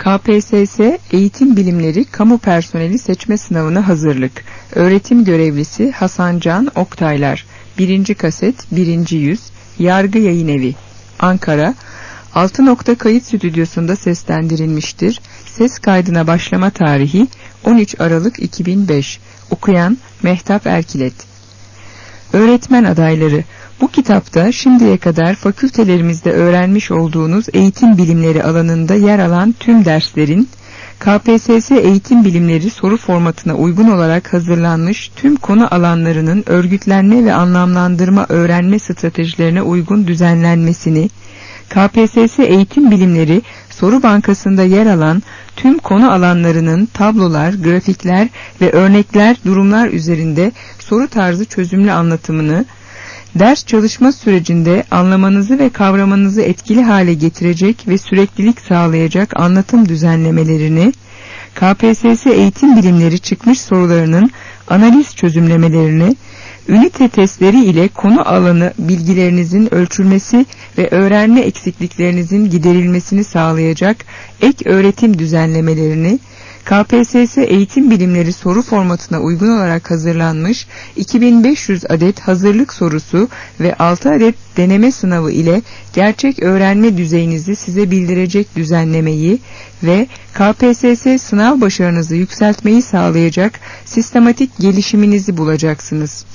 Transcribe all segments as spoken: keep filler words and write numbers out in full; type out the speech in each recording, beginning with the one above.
K P S S Eğitim Bilimleri Kamu Personeli Seçme Sınavına Hazırlık. Öğretim Görevlisi Hasan Can Oktaylar. birinci kaset birinci yüz. Yargı Yayınevi, Ankara. Altı nokta Kayıt Stüdyosu'nda seslendirilmiştir. Ses kaydına başlama tarihi on üç Aralık iki bin beş. Okuyan Mehtap Erkilet. Öğretmen adayları. Bu kitapta şimdiye kadar fakültelerimizde öğrenmiş olduğunuz eğitim bilimleri alanında yer alan tüm derslerin K P S S Eğitim Bilimleri soru formatına uygun olarak hazırlanmış tüm konu alanlarının örgütlenme ve anlamlandırma öğrenme stratejilerine uygun düzenlenmesini, K P S S Eğitim Bilimleri soru bankasında yer alan tüm konu alanlarının tablolar, grafikler ve örnekler durumlar üzerinde soru tarzı çözümlü anlatımını, ders çalışma sürecinde anlamanızı ve kavramanızı etkili hale getirecek ve süreklilik sağlayacak anlatım düzenlemelerini, K P S S Eğitim Bilimleri çıkmış sorularının analiz çözümlemelerini, ünite testleri ile konu alanı bilgilerinizin ölçülmesi ve öğrenme eksikliklerinizin giderilmesini sağlayacak ek öğretim düzenlemelerini, K P S S Eğitim Bilimleri soru formatına uygun olarak hazırlanmış iki bin beş yüz adet hazırlık sorusu ve altı adet deneme sınavı ile gerçek öğrenme düzeyinizi size bildirecek düzenlemeyi ve K P S S sınav başarınızı yükseltmeyi sağlayacak sistematik gelişiminizi bulacaksınız.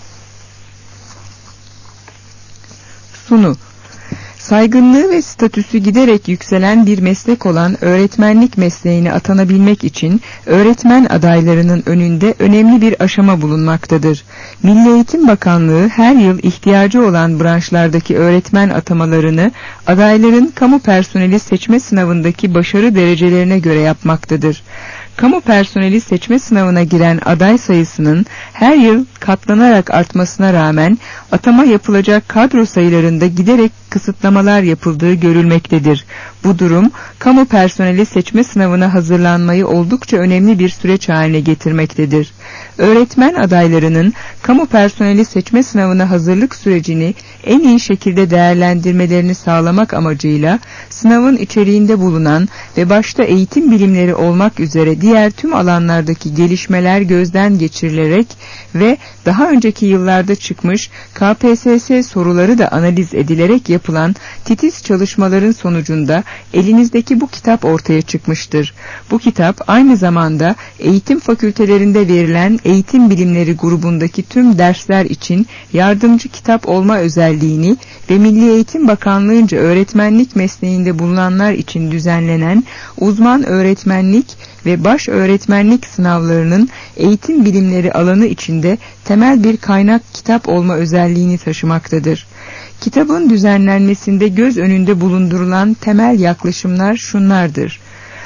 Sunu. Saygınlığı ve statüsü giderek yükselen bir meslek olan öğretmenlik mesleğine atanabilmek için öğretmen adaylarının önünde önemli bir aşama bulunmaktadır. Milli Eğitim Bakanlığı her yıl ihtiyacı olan branşlardaki öğretmen atamalarını adayların kamu personeli seçme sınavındaki başarı derecelerine göre yapmaktadır. Kamu personeli seçme sınavına giren aday sayısının her yıl katlanarak artmasına rağmen atama yapılacak kadro sayılarında giderek kısıtlamalar yapıldığı görülmektedir. Bu durum, kamu personeli seçme sınavına hazırlanmayı oldukça önemli bir süreç haline getirmektedir. Öğretmen adaylarının kamu personeli seçme sınavına hazırlık sürecini en iyi şekilde değerlendirmelerini sağlamak amacıyla sınavın içeriğinde bulunan ve başta eğitim bilimleri olmak üzere diğer tüm alanlardaki gelişmeler gözden geçirilerek ve daha önceki yıllarda çıkmış K P S S soruları da analiz edilerek yapılan titiz çalışmaların sonucunda elinizdeki bu kitap ortaya çıkmıştır. Bu kitap aynı zamanda eğitim fakültelerinde verilen eğitim bilimleri grubundaki tüm dersler için yardımcı kitap olma özelliğini ve Milli Eğitim Bakanlığı'nca öğretmenlik mesleğinde bulunanlar için düzenlenen uzman öğretmenlik ve baş öğretmenlik sınavlarının eğitim bilimleri alanı içinde temel bir kaynak kitap olma özelliğini taşımaktadır. Kitabın düzenlenmesinde göz önünde bulundurulan temel yaklaşımlar şunlardır.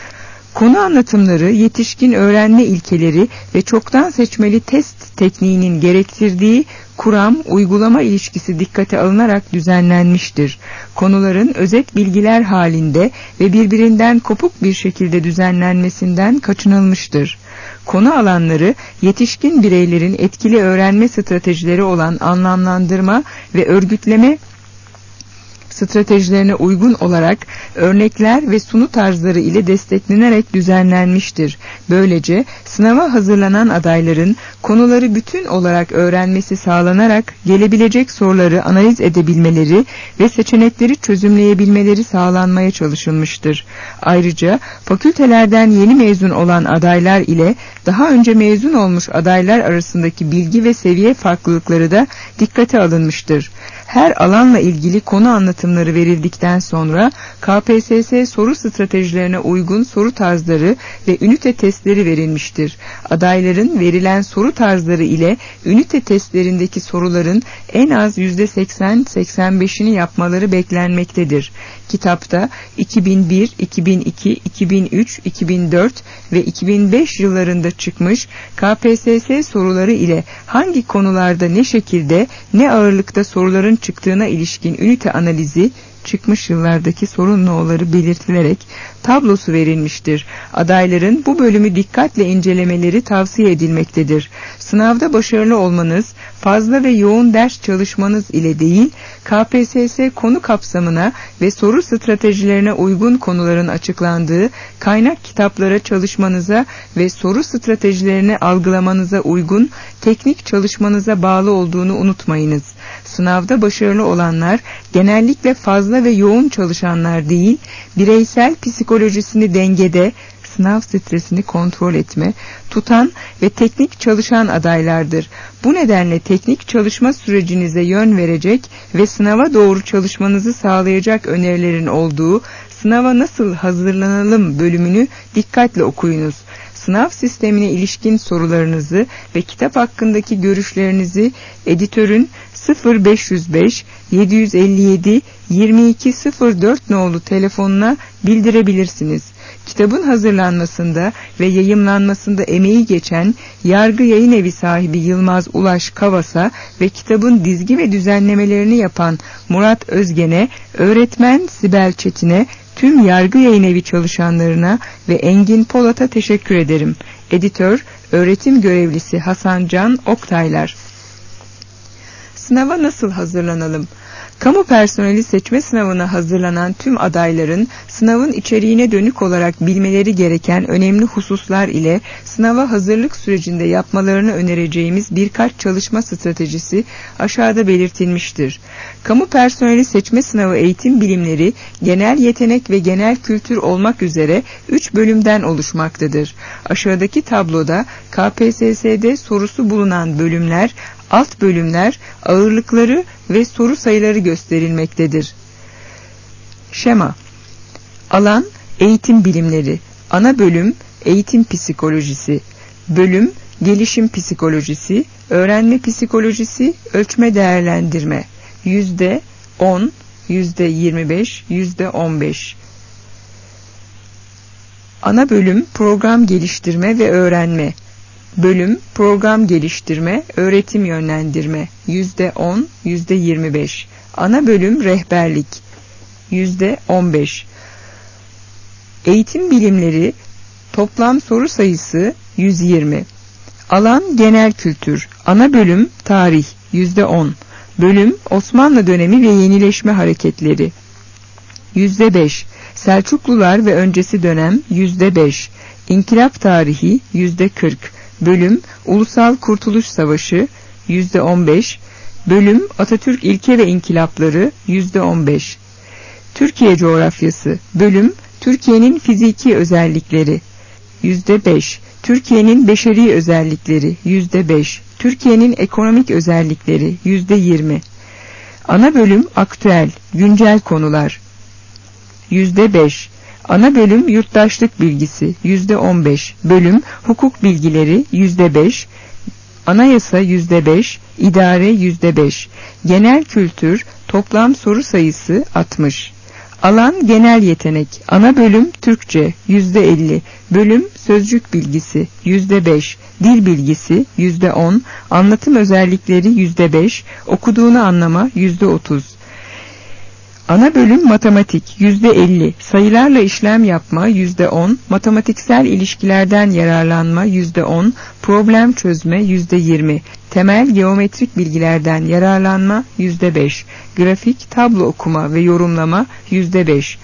Konu anlatımları, yetişkin öğrenme ilkeleri ve çoktan seçmeli test tekniğinin gerektirdiği kuram-uygulama ilişkisi dikkate alınarak düzenlenmiştir. Konuların özet bilgiler halinde ve birbirinden kopuk bir şekilde düzenlenmesinden kaçınılmıştır. Konu alanları, yetişkin bireylerin etkili öğrenme stratejileri olan anlamlandırma ve örgütleme stratejilerine uygun olarak örnekler ve sunu tarzları ile desteklenerek düzenlenmiştir. Böylece sınava hazırlanan adayların konuları bütün olarak öğrenmesi sağlanarak gelebilecek soruları analiz edebilmeleri ve seçenekleri çözümleyebilmeleri sağlanmaya çalışılmıştır. Ayrıca fakültelerden yeni mezun olan adaylar ile daha önce mezun olmuş adaylar arasındaki bilgi ve seviye farklılıkları da dikkate alınmıştır. Her alanla ilgili konu anlatımları verildikten sonra K P S S soru stratejilerine uygun soru tarzları ve ünite testleri verilmiştir. Adayların verilen soru tarzları ile ünite testlerindeki soruların en az yüzde seksen seksen beşini yapmaları beklenmektedir. Kitapta iki bin bir, iki bin iki, iki bin üç, iki bin dört ve iki bin beş yıllarında çıkmış K P S S soruları ile hangi konularda ne şekilde ne ağırlıkta soruların çıktığına ilişkin ünite analizi, çıkmış yıllardaki sorun no'ları belirtilerek tablosu verilmiştir. Adayların bu bölümü dikkatle incelemeleri tavsiye edilmektedir. Sınavda başarılı olmanız, fazla ve yoğun ders çalışmanız ile değil, K P S S konu kapsamına ve soru stratejilerine uygun konuların açıklandığı kaynak kitaplara çalışmanıza ve soru stratejilerini algılamanıza uygun teknik çalışmanıza bağlı olduğunu unutmayınız. Sınavda başarılı olanlar genellikle fazla ve yoğun çalışanlar değil, bireysel psikolojisini dengede, sınav stresini kontrol etme, tutan ve teknik çalışan adaylardır. Bu nedenle teknik çalışma sürecinize yön verecek ve sınava doğru çalışmanızı sağlayacak önerilerin olduğu Sınava Nasıl Hazırlanalım bölümünü dikkatle okuyunuz. Sınav sistemine ilişkin sorularınızı ve kitap hakkındaki görüşlerinizi editörün sıfır beş yüz beş yedi yüz elli yedi yirmi iki sıfır dört nolu telefonuna bildirebilirsiniz. Kitabın hazırlanmasında ve yayımlanmasında emeği geçen Yargı Yayınevi sahibi Yılmaz Ulaş Kavas'a ve kitabın dizgi ve düzenlemelerini yapan Murat Özgen'e, öğretmen Sibel Çetin'e, tüm Yargı Yayınevi çalışanlarına ve Engin Polat'a teşekkür ederim. Editör, öğretim görevlisi Hasan Can Oktaylar. Sınava nasıl hazırlanalım? Kamu personeli seçme sınavına hazırlanan tüm adayların sınavın içeriğine dönük olarak bilmeleri gereken önemli hususlar ile sınava hazırlık sürecinde yapmalarını önereceğimiz birkaç çalışma stratejisi aşağıda belirtilmiştir. Kamu personeli seçme sınavı eğitim bilimleri, genel yetenek ve genel kültür olmak üzere üç bölümden oluşmaktadır. Aşağıdaki tabloda K P S S'de sorusu bulunan bölümler, alt bölümler, ağırlıkları ve soru sayıları gösterilmektedir. Şema: Alan eğitim bilimleri, ana bölüm eğitim psikolojisi, bölüm gelişim psikolojisi, öğrenme psikolojisi, ölçme değerlendirme, yüzde on, yüzde yirmi beş, yüzde on beş. Ana bölüm program geliştirme ve öğrenme, bölüm program geliştirme, öğretim yönlendirme, yüzde on, yüzde yirmi beş. Ana bölüm rehberlik, yüzde on beş. Eğitim bilimleri, toplam soru sayısı yüz yirmi. Alan genel kültür, ana bölüm tarih, yüzde on. Bölüm Osmanlı dönemi ve yenileşme hareketleri, yüzde beş. Selçuklular ve öncesi dönem, yüzde beş. İnkılap tarihi, yüzde kırk. Bölüm Ulusal Kurtuluş Savaşı, yüzde on beş. Bölüm Atatürk İlke ve İnkılapları, yüzde on beş. Türkiye coğrafyası, bölüm Türkiye'nin fiziki özellikleri, yüzde beş. Türkiye'nin beşeri özellikleri, yüzde beş. Türkiye'nin ekonomik özellikleri, yüzde yirmi. Ana bölüm aktüel, güncel konular, yüzde beş. Ana bölüm yurttaşlık bilgisi, yüzde on beş. Bölüm hukuk bilgileri, yüzde beş. Anayasa, yüzde beş. İdare, yüzde beş. Genel kültür, toplam soru sayısı altmış. Alan genel yetenek, ana bölüm Türkçe, yüzde elli. Bölüm sözcük bilgisi, yüzde beş. Dil bilgisi, yüzde on. Anlatım özellikleri, yüzde beş. Okuduğunu anlama, yüzde otuz. Ana bölüm matematik, yüzde elli. Sayılarla işlem yapma, yüzde on. Matematiksel ilişkilerden yararlanma, yüzde on. Problem çözme, yüzde yirmi. Temel geometrik bilgilerden yararlanma, yüzde beş. Grafik, tablo okuma ve yorumlama, yüzde beş.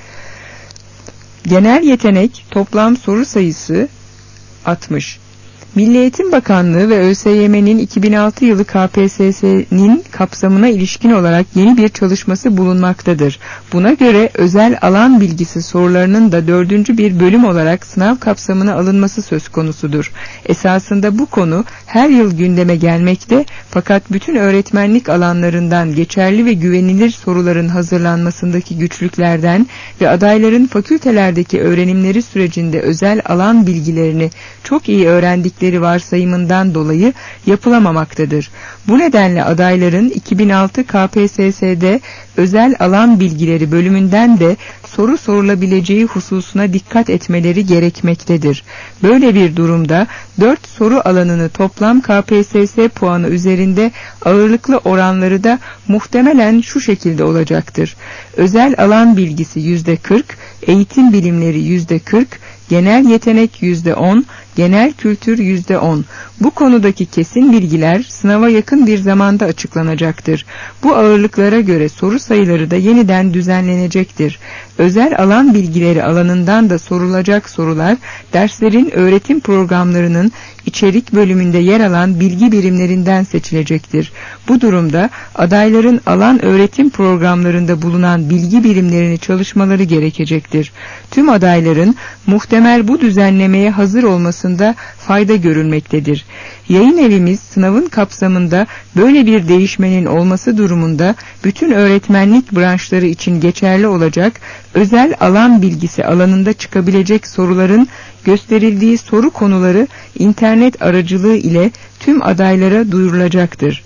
Genel yetenek, toplam soru sayısı altmış. Milli Eğitim Bakanlığı ve ÖSYM'nin iki bin altı yılı K P S S'nin kapsamına ilişkin olarak yeni bir çalışması bulunmaktadır. Buna göre özel alan bilgisi sorularının da dördüncü bir bölüm olarak sınav kapsamına alınması söz konusudur. Esasında bu konu her yıl gündeme gelmekte, fakat bütün öğretmenlik alanlarından geçerli ve güvenilir soruların hazırlanmasındaki güçlüklerden ve adayların fakültelerdeki öğrenimleri sürecinde özel alan bilgilerini çok iyi öğrendik bildikleri varsayımından dolayı yapılamamaktadır. Bu nedenle adayların iki bin altı K P S S'de özel alan bilgileri bölümünden de soru sorulabileceği hususuna dikkat etmeleri gerekmektedir. Böyle bir durumda dört soru alanını toplam K P S S puanı üzerinde ağırlıklı oranları da muhtemelen şu şekilde olacaktır. Özel alan bilgisi yüzde kırk, eğitim bilimleri yüzde kırk, genel yetenek yüzde on, genel kültür yüzde on. Bu konudaki kesin bilgiler sınava yakın bir zamanda açıklanacaktır. Bu ağırlıklara göre soru sayıları da yeniden düzenlenecektir. Özel alan bilgileri alanından da sorulacak sorular, derslerin öğretim programlarının içerik bölümünde yer alan bilgi birimlerinden seçilecektir. Bu durumda adayların alan öğretim programlarında bulunan bilgi birimlerini çalışmaları gerekecektir. Tüm adayların muhtemel bu düzenlemeye hazır olmasında fayda görülmektedir. Yayın evimiz sınavın kapsamında böyle bir değişmenin olması durumunda bütün öğretmenlik branşları için geçerli olacak özel alan bilgisi alanında çıkabilecek soruların gösterildiği soru konuları internet aracılığı ile tüm adaylara duyurulacaktır.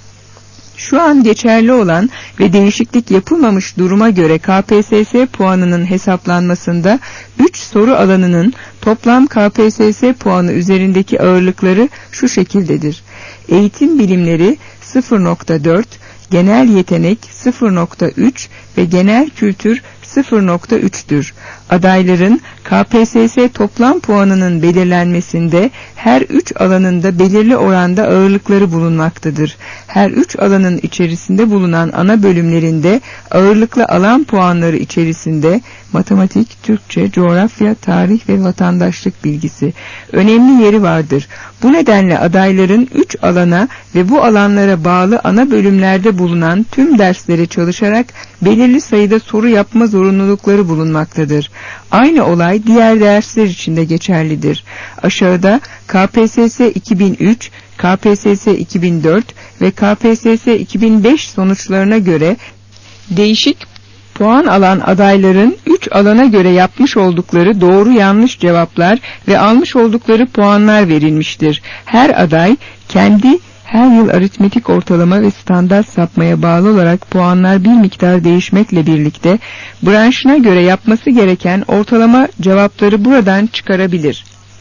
Şu an geçerli olan ve değişiklik yapılmamış duruma göre K P S S puanının hesaplanmasında üç soru alanının toplam K P S S puanı üzerindeki ağırlıkları şu şekildedir. Eğitim bilimleri sıfır nokta dört, genel yetenek sıfır nokta üç ve genel kültür sıfır nokta üç'tür. Adayların K P S S toplam puanının belirlenmesinde her üç alanında belirli oranda ağırlıkları bulunmaktadır. Her üç alanın içerisinde bulunan ana bölümlerinde ağırlıklı alan puanları içerisinde matematik, Türkçe, coğrafya, tarih ve vatandaşlık bilgisi önemli yeri vardır. Bu nedenle adayların üç alana ve bu alanlara bağlı ana bölümlerde bulunan tüm derslere çalışarak belirli sayıda soru yapma zorunlulukları bulunmaktadır. Aynı olay diğer dersler için de geçerlidir. Aşağıda K P S S iki bin üç, K P S S iki bin dört ve K P S S iki bin beş sonuçlarına göre değişik puan alan adayların üç alana göre yapmış oldukları doğru yanlış cevaplar ve almış oldukları puanlar verilmiştir. Her aday kendi her yıl aritmetik ortalama ve standart sapmaya bağlı olarak puanlar bir miktar değişmekle birlikte branşına göre yapması gereken ortalama cevapları buradan çıkarabilir.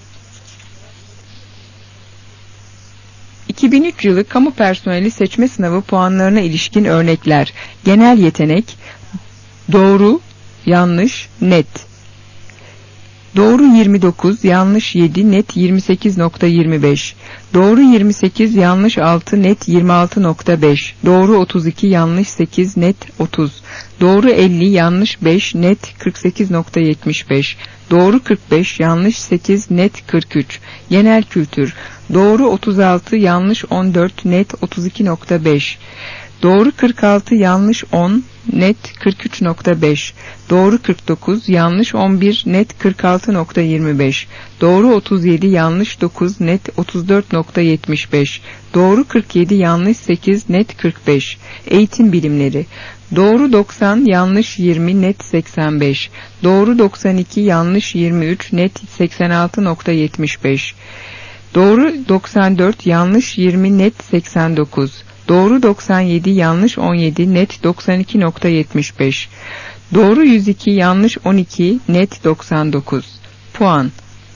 iki bin üç yılı kamu personeli seçme sınavı puanlarına ilişkin örnekler. Genel yetenek, doğru, yanlış, net. Doğru yirmi dokuz, yanlış yedi, net yirmi sekiz nokta yirmi beş. Doğru yirmi sekiz, yanlış altı, net yirmi altı nokta beş. Doğru otuz iki, yanlış sekiz, net otuz. Doğru elli, yanlış beş, net kırk sekiz nokta yetmiş beş. Doğru kırk beş, yanlış sekiz, net kırk üç. Genel kültür. Doğru otuz altı, yanlış on dört, net otuz iki nokta beş. Doğru kırk altı, yanlış on, net kırk üç nokta beş. Doğru kırk dokuz, yanlış on bir, net kırk altı nokta yirmi beş. Doğru otuz yedi, yanlış dokuz, net otuz dört nokta yetmiş beş. Doğru kırk yedi, yanlış sekiz, net kırk beş. Eğitim bilimleri. Doğru doksan, yanlış yirmi, net seksen beş. Doğru doksan iki, yanlış yirmi üç, net seksen altı nokta yetmiş beş. Doğru doksan dört, yanlış yirmi, net seksen dokuz. Doğru doksan yedi, yanlış on yedi, net doksan iki nokta yetmiş beş. Doğru yüz iki, yanlış on iki, net doksan dokuz. Puan: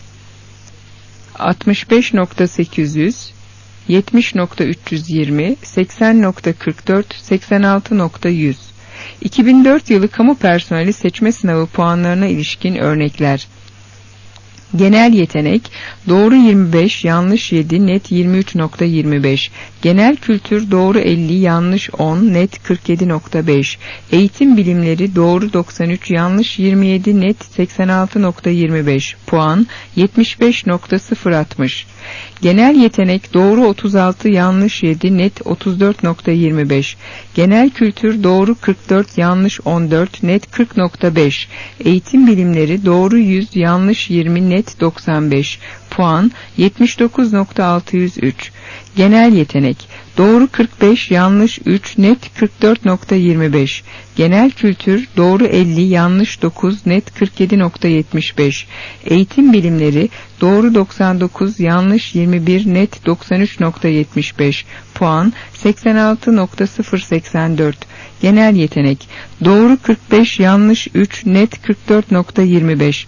altmış beş nokta sekiz yüz, yetmiş nokta üç yüz yirmi, seksen nokta kırk dört, seksen altı nokta yüz. iki bin dört yılı kamu personeli seçme sınavı puanlarına ilişkin örnekler. Genel yetenek, doğru yirmi beş, yanlış yedi, net yirmi üç nokta yirmi beş. Genel kültür, doğru elli, yanlış on, net kırk yedi nokta beş. Eğitim bilimleri, doğru doksan üç, yanlış yirmi yedi, net seksen altı nokta yirmi beş. Puan: yetmiş beş nokta sıfır altmış. Genel yetenek, doğru otuz altı, yanlış yedi, net otuz dört nokta yirmi beş. Genel kültür, doğru kırk dört, yanlış on dört, net kırk nokta beş. Eğitim bilimleri, doğru yüz, yanlış yirmi, net net doksan beş. Puan yetmiş dokuz nokta altı yüz üç. Genel yetenek doğru kırk beş, yanlış üç, net kırk dört nokta yirmi beş. Genel kültür doğru elli, yanlış dokuz, net kırk yedi nokta yetmiş beş. Eğitim bilimleri doğru doksan dokuz, yanlış yirmi bir, net doksan üç nokta yetmiş beş. Puan seksen altı nokta sıfır seksen dört. Genel yetenek doğru kırk beş, yanlış üç, net kırk dört nokta yirmi beş.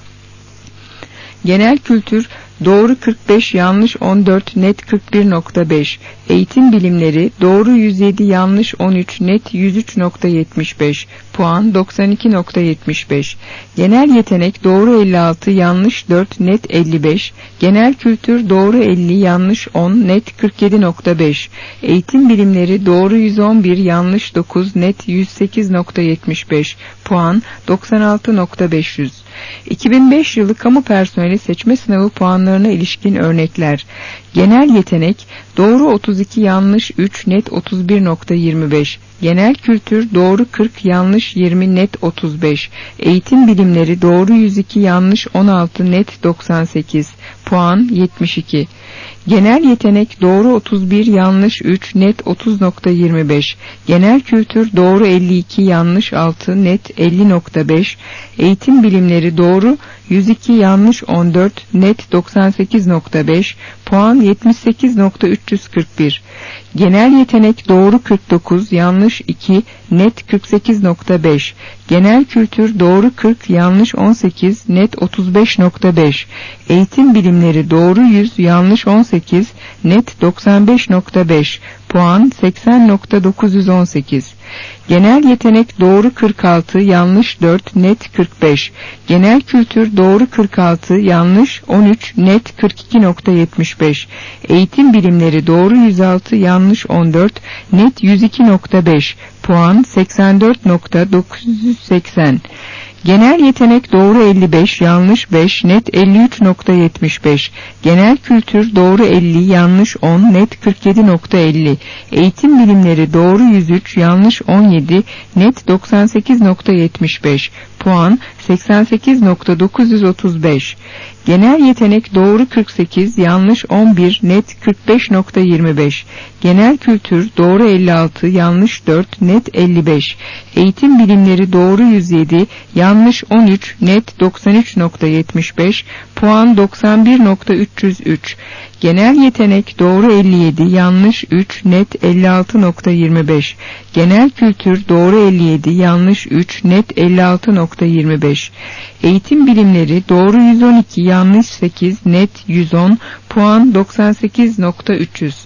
Genel kültür doğru kırk beş, yanlış on dört, net kırk bir nokta beş. Eğitim bilimleri doğru yüz yedi, yanlış on üç, net yüz üç nokta yetmiş beş. Puan doksan iki nokta yetmiş beş. Genel yetenek doğru elli altı, yanlış dört, net elli beş. Genel kültür doğru elli, yanlış on, net kırk yedi nokta beş. Eğitim bilimleri doğru yüz on bir, yanlış dokuz, net yüz sekiz nokta yetmiş beş. Puan doksan altı nokta beş yüz. iki bin beş yılı kamu personeli seçme sınavı puanlarına ilişkin örnekler. Genel yetenek doğru otuz iki, yanlış üç, net otuz bir nokta yirmi beş. Genel kültür doğru kırk, yanlış yirmi, net otuz beş. Eğitim bilimleri doğru yüz iki, yanlış on altı, net doksan sekiz. Puan yetmiş iki. Genel yetenek doğru otuz bir, yanlış üç, net otuz nokta yirmi beş. Genel kültür doğru elli iki, yanlış altı, net elli nokta beş. Eğitim bilimleri doğru yüz iki, yanlış on dört, net doksan sekiz nokta beş. Puan yetmiş sekiz nokta üç yüz kırk bir. Genel yetenek doğru kırk dokuz, yanlış iki, net kırk sekiz nokta beş. Genel kültür doğru kırk, yanlış on sekiz, net otuz beş nokta beş. Eğitim bilimleri doğru yüz, yanlış on sekiz, net doksan beş nokta beş. Puan seksen nokta dokuz yüz on sekiz. Genel yetenek doğru kırk altı, yanlış dört, net kırk beş. Genel kültür doğru kırk altı, yanlış on üç, net kırk iki nokta yetmiş beş. Eğitim bilimleri doğru yüz altı, yanlış on dört, net yüz iki nokta beş. Puan seksen dört nokta dokuz yüz seksen. Genel yetenek doğru elli beş, yanlış beş, net elli üç nokta yetmiş beş. Genel kültür doğru elli, yanlış on, net kırk yedi nokta elli. Eğitim bilimleri doğru yüz üç, yanlış on yedi, net doksan sekiz nokta yetmiş beş. Puan seksen sekiz nokta dokuz yüz otuz beş. Genel yetenek doğru kırk sekiz, yanlış on bir, net kırk beş nokta yirmi beş. Genel kültür doğru elli altı, yanlış dört, net elli beş. Eğitim bilimleri doğru yüz yedi, yanlış on üç, net doksan üç nokta yetmiş beş. Puan doksan bir nokta üç yüz üç. Genel yetenek doğru elli yedi, yanlış üç, net elli altı nokta yirmi beş. Genel kültür doğru elli yedi, yanlış üç, net elli altı nokta yirmi beş. Eğitim bilimleri doğru yüz on iki, yanlış sekiz, net yüz on. Puan doksan sekiz nokta üç yüz.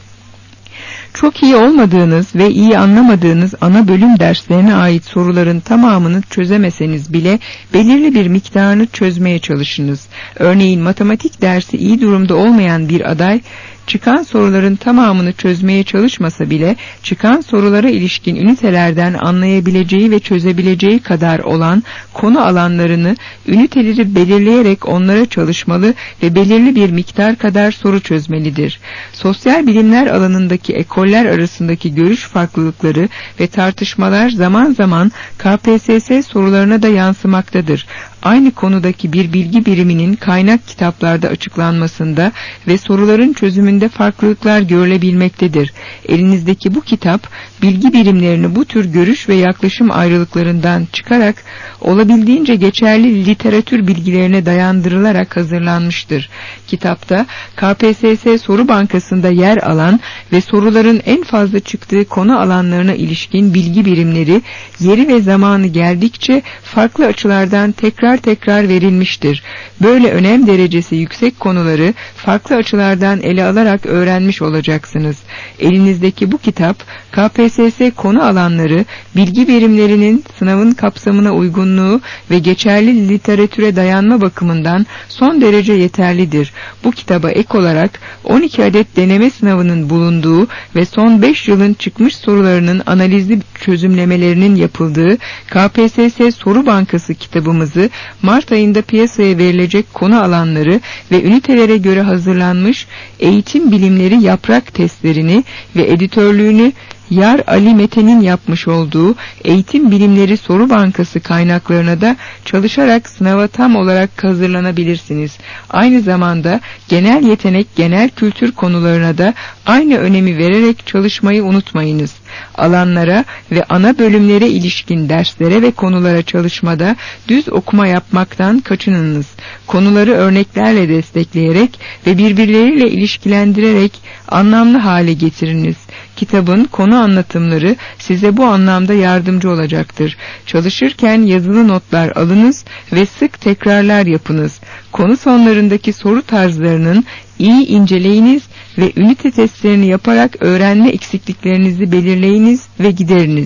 Çok iyi olmadığınız ve iyi anlamadığınız ana bölüm derslerine ait soruların tamamını çözemeseniz bile belirli bir miktarını çözmeye çalışınız. Örneğin matematik dersi iyi durumda olmayan bir aday, çıkan soruların tamamını çözmeye çalışmasa bile çıkan sorulara ilişkin ünitelerden anlayabileceği ve çözebileceği kadar olan konu alanlarını üniteleri belirleyerek onlara çalışmalı ve belirli bir miktar kadar soru çözmelidir. Sosyal bilimler alanındaki ekoller arasındaki görüş farklılıkları ve tartışmalar zaman zaman K P S S sorularına da yansımaktadır. Aynı konudaki bir bilgi biriminin kaynak kitaplarda açıklanmasında ve soruların çözümünde farklılıklar görülebilmektedir. Elinizdeki bu kitap, bilgi birimlerini bu tür görüş ve yaklaşım ayrılıklarından çıkarak olabildiğince geçerli literatür bilgilerine dayandırılarak hazırlanmıştır. Kitapta K P S S soru bankasında yer alan ve soruların en fazla çıktığı konu alanlarına ilişkin bilgi birimleri yeri ve zamanı geldikçe farklı açılardan tekrar tekrar verilmiştir. Böyle önem derecesi yüksek konuları farklı açılardan ele alarak öğrenmiş olacaksınız. Elinizdeki bu kitap K P S S konu alanları, bilgi birimlerinin sınavın kapsamına uygunluğu ve geçerli literatüre dayanma bakımından son derece yeterlidir. Bu kitaba ek olarak on iki adet deneme sınavının bulunduğu ve son beş yılın çıkmış sorularının analizli çözümlemelerinin yapıldığı K P S S Soru Bankası kitabımızı Mart ayında piyasaya verilecek konu alanları ve ünitelere göre hazırlanmış eğitim bilimleri yaprak testlerini ve editörlüğünü Yar Ali Mete'nin yapmış olduğu Eğitim Bilimleri Soru Bankası kaynaklarına da çalışarak sınava tam olarak hazırlanabilirsiniz. Aynı zamanda genel yetenek, genel kültür konularına da aynı önemi vererek çalışmayı unutmayınız. Alanlara ve ana bölümlere ilişkin derslere ve konulara çalışmada düz okuma yapmaktan kaçınınız. Konuları örneklerle destekleyerek ve birbirleriyle ilişkilendirerek anlamlı hale getiriniz. Kitabın konu anlatımları size bu anlamda yardımcı olacaktır. Çalışırken yazılı notlar alınız ve sık tekrarlar yapınız. Konu sonlarındaki soru tarzlarının iyi inceleyiniz ve ünite testlerini yaparak öğrenme eksikliklerinizi belirleyiniz ve gideriniz.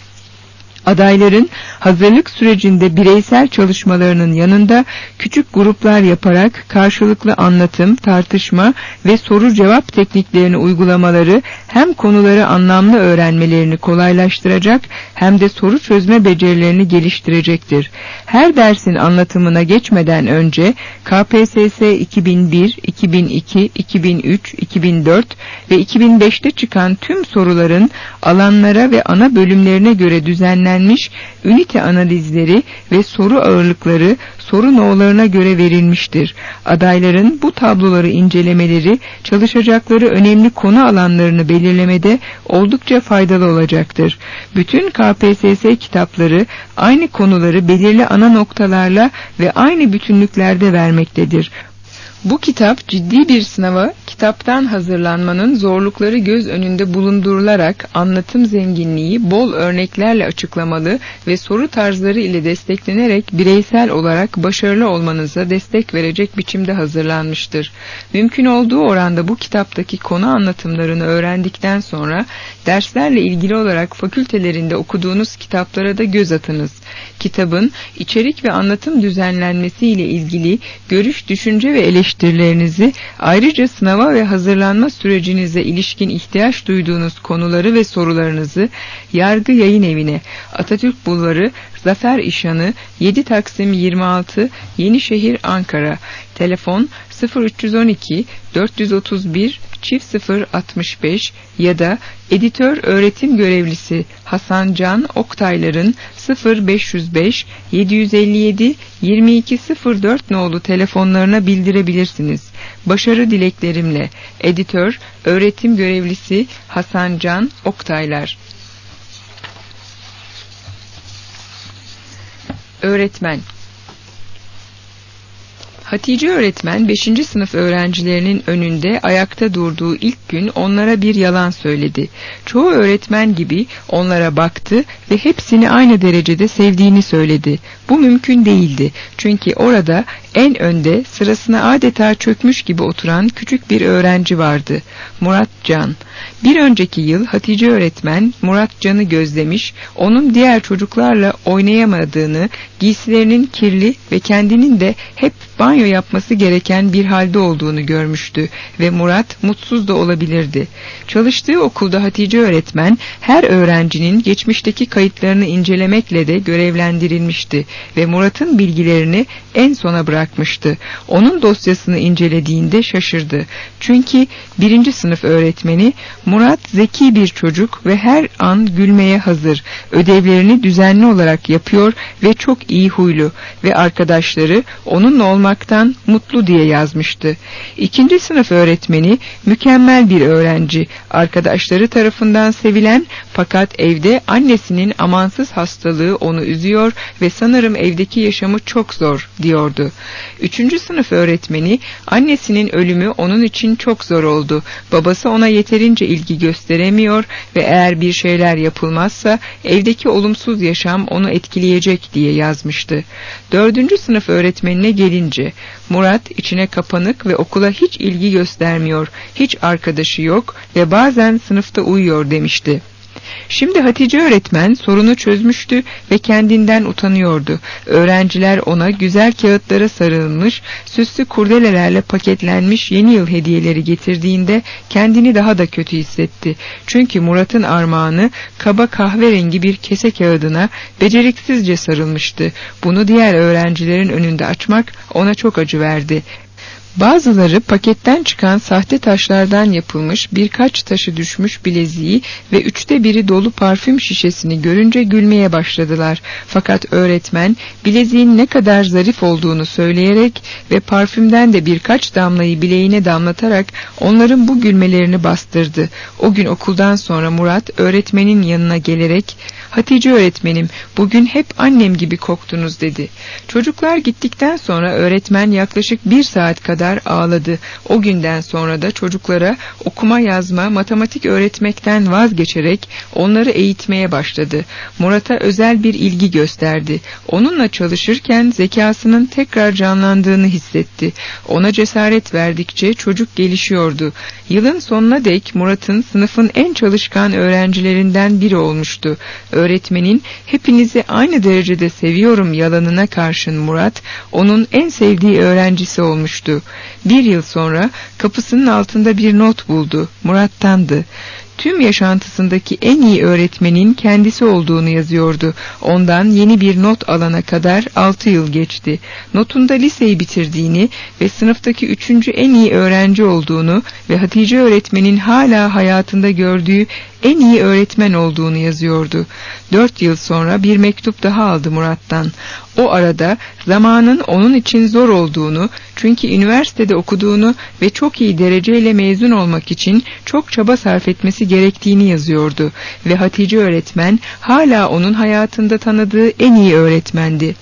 Adayların hazırlık sürecinde bireysel çalışmalarının yanında küçük gruplar yaparak karşılıklı anlatım, tartışma ve soru cevap tekniklerini uygulamaları hem konuları anlamlı öğrenmelerini kolaylaştıracak hem de soru çözme becerilerini geliştirecektir. Her dersin anlatımına geçmeden önce K P S S iki bin bir, iki bin iki, iki bin üç, iki bin dört ve iki bin beşte çıkan tüm soruların alanlara ve ana bölümlerine göre düzenlenmiş ünite analizleri ve soru ağırlıkları soru no'larına göre verilmiştir. Adayların bu tabloları incelemeleri çalışacakları önemli konu alanlarını belirlemede oldukça faydalı olacaktır. Bütün K P S S kitapları aynı konuları belirli ana noktalarla ve aynı bütünlüklerde vermektedir. Bu kitap ciddi bir sınava kitaptan hazırlanmanın zorlukları göz önünde bulundurularak anlatım zenginliği bol örneklerle açıklamalı ve soru tarzları ile desteklenerek bireysel olarak başarılı olmanıza destek verecek biçimde hazırlanmıştır. Mümkün olduğu oranda bu kitaptaki konu anlatımlarını öğrendikten sonra derslerle ilgili olarak fakültelerinde okuduğunuz kitaplara da göz atınız. Kitabın içerik ve anlatım düzenlenmesi ile ilgili görüş, düşünce ve eleştirilerinizi, ayrıca sınava ve hazırlanma sürecinize ilişkin ihtiyaç duyduğunuz konuları ve sorularınızı Yargı Yayın Evi'ne, Atatürk Bulvarı, Zafer İşhanı, yedi Taksim yirmi altı, Yenişehir, Ankara. Telefon sıfır üç on iki dört yüz otuz bir çift sıfır altmış beş ya da editör öğretim görevlisi Hasan Can Oktaylar'ın sıfır beş yüz beş yedi yüz elli yedi yirmi iki sıfır dört nolu telefonlarına bildirebilirsiniz. Başarı dileklerimle editör öğretim görevlisi Hasan Can Oktaylar. Öğretmen. Hatice öğretmen beşinci sınıf öğrencilerinin önünde ayakta durduğu ilk gün onlara bir yalan söyledi. Çoğu öğretmen gibi onlara baktı ve hepsini aynı derecede sevdiğini söyledi. Bu mümkün değildi. Çünkü orada en önde sırasına adeta çökmüş gibi oturan küçük bir öğrenci vardı. Murat Can. Bir önceki yıl Hatice öğretmen Murat Can'ı gözlemiş, onun diğer çocuklarla oynayamadığını, giysilerinin kirli ve kendinin de hep banyo yapması gereken bir halde olduğunu görmüştü ve Murat mutsuz da olabilirdi. Çalıştığı okulda Hatice öğretmen her öğrencinin geçmişteki kayıtlarını incelemekle de görevlendirilmişti ve Murat'ın bilgilerini en sona bırakmıştı. Onun dosyasını incelediğinde şaşırdı. Çünkü birinci sınıf öğretmeni Murat zeki bir çocuk ve her an gülmeye hazır. Ödevlerini düzenli olarak yapıyor ve çok iyi huylu ve arkadaşları onunla olmaktan mutlu diye yazmıştı. İkinci sınıf öğretmeni mükemmel bir öğrenci, arkadaşları tarafından sevilen fakat evde annesinin amansız hastalığı onu üzüyor ve sanırım evdeki yaşamı çok zor diyordu. Üçüncü sınıf öğretmeni annesinin ölümü onun için çok zor oldu. Babası ona yeterince ilgi gösteremiyor ve eğer bir şeyler yapılmazsa evdeki olumsuz yaşam onu etkileyecek diye yazmıştı. Dördüncü sınıf öğretmenine gelince Murat içine kapanık ve okula hiç ilgi göstermiyor, hiç arkadaşı yok ve bazen sınıfta uyuyor demişti. Şimdi Hatice öğretmen sorunu çözmüştü ve kendinden utanıyordu. Öğrenciler ona güzel kağıtlara sarılmış, süslü kurdelelerle paketlenmiş yeni yıl hediyeleri getirdiğinde kendini daha da kötü hissetti. Çünkü Murat'ın armağanı kaba kahverengi bir kese kağıdına beceriksizce sarılmıştı. Bunu diğer öğrencilerin önünde açmak ona çok acı verdi. Bazıları paketten çıkan sahte taşlardan yapılmış birkaç taşı düşmüş bileziği ve üçte biri dolu parfüm şişesini görünce gülmeye başladılar. Fakat öğretmen bileziğin ne kadar zarif olduğunu söyleyerek ve parfümden de birkaç damlayı bileğine damlatarak onların bu gülmelerini bastırdı. O gün okuldan sonra Murat öğretmenin yanına gelerek "Hatice öğretmenim, bugün hep annem gibi koktunuz" dedi. Çocuklar gittikten sonra öğretmen yaklaşık bir saat kadar ağladı. O günden sonra da çocuklara okuma yazma, matematik öğretmekten vazgeçerek onları eğitmeye başladı. Murat'a özel bir ilgi gösterdi. Onunla çalışırken zekasının tekrar canlandığını hissetti. Ona cesaret verdikçe çocuk gelişiyordu. Yılın sonuna dek Murat'ın sınıfın en çalışkan öğrencilerinden biri olmuştu. Öğretmenin "hepinizi aynı derecede seviyorum" yalanına karşın Murat, onun en sevdiği öğrencisi olmuştu. Bir yıl sonra kapısının altında bir not buldu. Murat'tandı. Tüm yaşantısındaki en iyi öğretmenin kendisi olduğunu yazıyordu. Ondan yeni bir not alana kadar altı yıl geçti. Notunda liseyi bitirdiğini ve sınıftaki üçüncü en iyi öğrenci olduğunu ve Hatice öğretmenin hala hayatında gördüğü en iyi öğretmen olduğunu yazıyordu. Dört yıl sonra bir mektup daha aldı Murat'tan. O arada zamanın onun için zor olduğunu, çünkü üniversitede okuduğunu ve çok iyi dereceyle mezun olmak için çok çaba sarf etmesi gerektiğini yazıyordu ve Hatice öğretmen hala onun hayatında tanıdığı en iyi öğretmendi.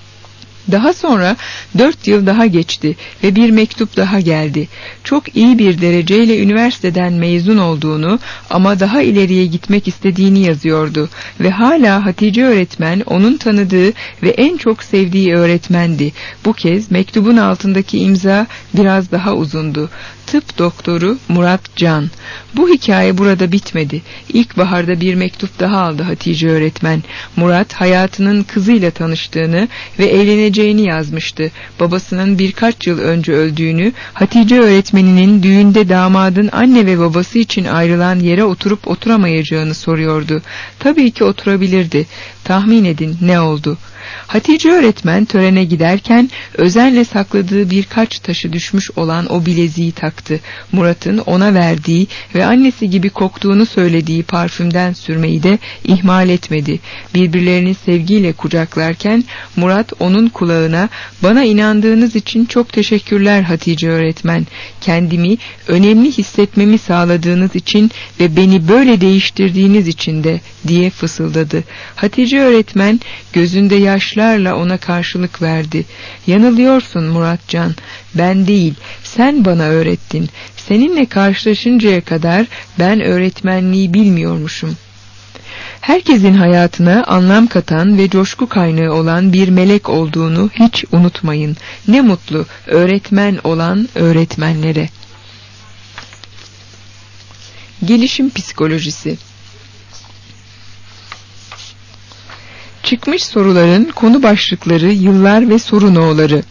Daha sonra dört yıl daha geçti ve bir mektup daha geldi. Çok iyi bir dereceyle üniversiteden mezun olduğunu ama daha ileriye gitmek istediğini yazıyordu ve hala Hatice öğretmen onun tanıdığı ve en çok sevdiği öğretmendi. Bu kez mektubun altındaki imza biraz daha uzundu. Tıp doktoru Murat Can. Bu hikaye burada bitmedi. İlkbaharda bir mektup daha aldı Hatice öğretmen. Murat hayatının kızıyla tanıştığını ve evleneceğini yazmıştı. Babasının birkaç yıl önce öldüğünü, Hatice öğretmeninin düğünde damadın anne ve babası için ayrılan yere oturup oturamayacağını soruyordu. Tabii ki oturabilirdi. Tahmin edin ne oldu? Hatice öğretmen törene giderken özenle sakladığı birkaç taşı düşmüş olan o bileziği taktı. Murat'ın ona verdiği ve annesi gibi koktuğunu söylediği parfümden sürmeyi de ihmal etmedi. Birbirlerini sevgiyle kucaklarken Murat onun kulağına "Bana inandığınız için çok teşekkürler Hatice öğretmen. Kendimi önemli hissetmemi sağladığınız için ve beni böyle değiştirdiğiniz için de" diye fısıldadı. Hatice öğretmen gözünde yaşlarla ona karşılık verdi. "Yanılıyorsun Muratcan. Ben değil, sen bana öğrettin. Seninle karşılaşıncaya kadar ben öğretmenliği bilmiyormuşum." Herkesin hayatına anlam katan ve coşku kaynağı olan bir melek olduğunu hiç unutmayın. Ne mutlu öğretmen olan öğretmenlere. Gelişim psikolojisi. Çıkmış soruların konu başlıkları, yıllar ve soru no'ları.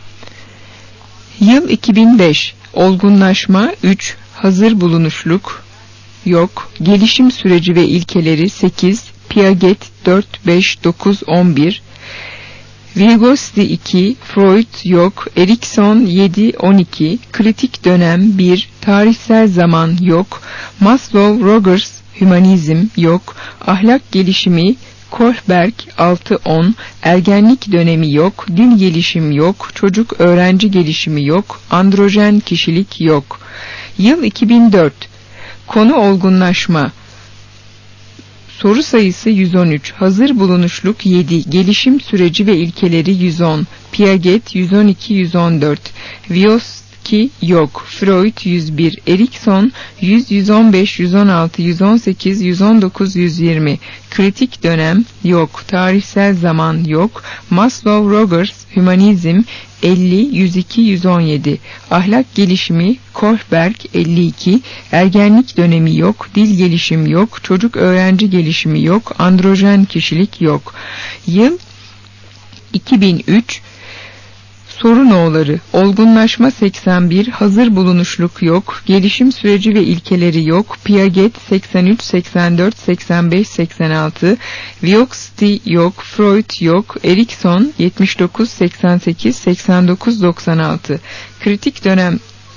Yıl iki bin beş. Olgunlaşma üç. Hazır bulunuşluk yok. Gelişim süreci ve ilkeleri sekiz. Piaget dört, beş, dokuz, on bir. Vygotsky iki. Freud yok. Erikson yedi, on iki. Kritik dönem bir. Tarihsel zaman yok. Maslow, Rogers, hümanizm yok. Ahlak gelişimi Kohlberg altı on, ergenlik dönemi yok, dil gelişim yok, çocuk öğrenci gelişimi yok, androjen kişilik yok. Yıl iki bin dört. Konu olgunlaşma. Soru sayısı yüz on üç, hazır bulunuşluk yedi, gelişim süreci ve ilkeleri yüz on, Piaget yüz on iki yüz on dört, Vygotsky yok, Freud yüz bir, Erikson yüz, yüz on beş, yüz on altı, yüz on sekiz, yüz on dokuz, yüz yirmi, kritik dönem yok, tarihsel zaman yok, Maslow, Rogers, hümanizm elli, yüz iki, yüz on yedi, ahlak gelişimi Kohlberg elli iki, ergenlik dönemi yok, dil gelişim yok, çocuk öğrenci gelişimi yok, androjen kişilik yok. Yıl iki bin üç. Soru no'ları: olgunlaşma seksen bir, hazır bulunuşluk yok, gelişim süreci ve ilkeleri yok, Piaget seksen üç, seksen dört, seksen beş, seksen altı, Vygotsky yok, Freud yok, Erikson yetmiş dokuz, seksen sekiz, seksen dokuz, doksan altı, kritik dönem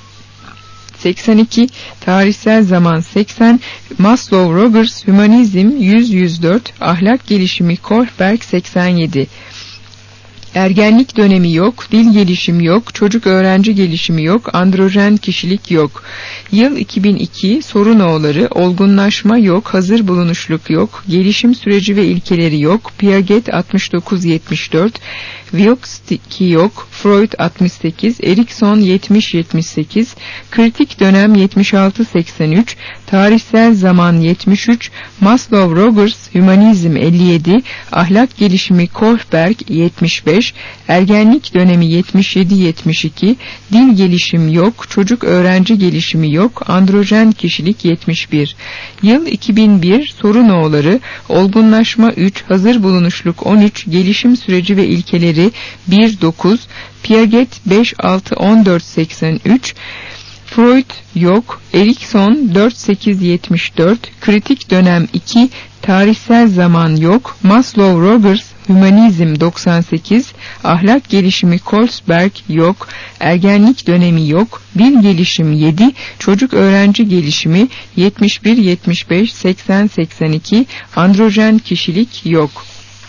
seksen iki, tarihsel zaman seksen, Maslow, Rogers, Hümanizm yüz, yüz dört, ahlak gelişimi Kohlberg seksen yedi. Ergenlik dönemi yok, dil gelişimi yok, çocuk öğrenci gelişimi yok, androjen kişilik yok. Yıl iki bin iki, soru no'ları: olgunlaşma yok, hazır bulunuşluk yok, gelişim süreci ve ilkeleri yok, Piaget altmış dokuz, yetmiş dört, Vygotsky yok, Freud altmış sekiz, Erikson yetmiş, yetmiş sekiz, kritik dönem yetmiş altı, seksen üç, tarihsel zaman yetmiş üç, Maslow, Rogers, Hümanizm elli yedi, ahlak gelişimi Kohlberg yetmiş beş, ergenlik dönemi yetmiş yedi, yetmiş iki, dil gelişim yok, çocuk öğrenci gelişimi yok, androjen kişilik yetmiş bir. Yıl iki bin bir, soru no'ları: olgunlaşma üç, hazır bulunuşluk on üç, gelişim süreci ve ilkeleri bir, dokuz, Piaget beş, altı, on dört, seksen üç, Freud yok, Erikson dört, sekiz, yetmiş dört, kritik dönem iki, tarihsel zaman yok, Maslow, Rogers, Hümanizm doksan sekiz, ahlak gelişimi Kohlberg yok, ergenlik dönemi yok, dil gelişim yedi, çocuk öğrenci gelişimi yetmiş bir, yetmiş beş, seksen, seksen iki, androjen kişilik yok.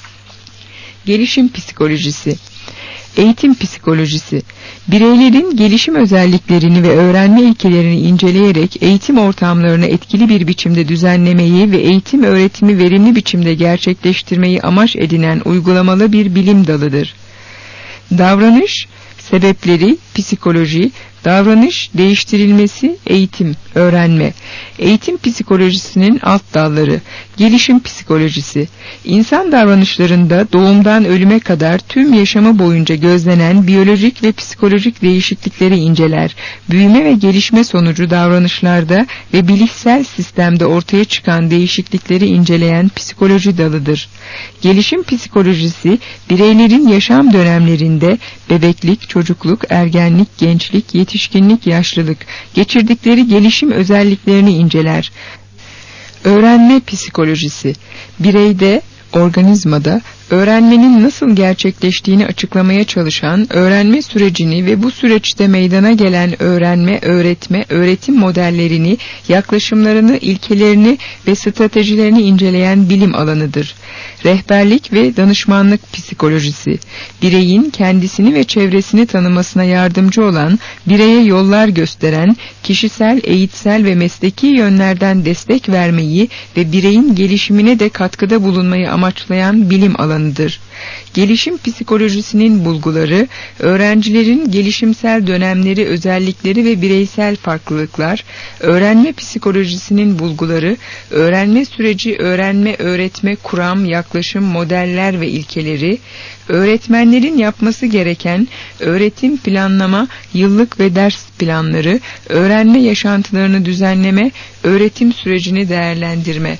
Gelişim psikolojisi. Eğitim psikolojisi, bireylerin gelişim özelliklerini ve öğrenme ilkelerini inceleyerek eğitim ortamlarını etkili bir biçimde düzenlemeyi ve eğitim öğretimi verimli biçimde gerçekleştirmeyi amaç edinen uygulamalı bir bilim dalıdır. Davranış sebepleri psikoloji, davranış değiştirilmesi eğitim, öğrenme. Eğitim psikolojisinin alt dalları: gelişim psikolojisi, İnsan davranışlarında doğumdan ölüme kadar tüm yaşamı boyunca gözlenen biyolojik ve psikolojik değişiklikleri inceler. Büyüme ve gelişme sonucu davranışlarda ve bilişsel sistemde ortaya çıkan değişiklikleri inceleyen psikoloji dalıdır. Gelişim psikolojisi, bireylerin yaşam dönemlerinde bebeklik, çocukluk, ergenlik, gençlik, yetişkinlik, yaşlılık geçirdikleri gelişim özelliklerini inceler. Öğrenme psikolojisi, bireyde, organizmada öğrenmenin nasıl gerçekleştiğini açıklamaya çalışan, öğrenme sürecini ve bu süreçte meydana gelen öğrenme, öğretme, öğretim modellerini, yaklaşımlarını, ilkelerini ve stratejilerini inceleyen bilim alanıdır. Rehberlik ve danışmanlık psikolojisi, bireyin kendisini ve çevresini tanımasına yardımcı olan, bireye yollar gösteren, kişisel, eğitsel ve mesleki yönlerden destek vermeyi ve bireyin gelişimine de katkıda bulunmayı amaçlayan bilim alanıdır. Gelişim psikolojisinin bulguları, öğrencilerin gelişimsel dönemleri, özellikleri ve bireysel farklılıklar, öğrenme psikolojisinin bulguları, öğrenme süreci, öğrenme, öğretme, kuram, yaklaşım, modeller ve ilkeleri, öğretmenlerin yapması gereken öğretim planlama, yıllık ve ders planları, öğrenme yaşantılarını düzenleme, öğretim sürecini değerlendirme.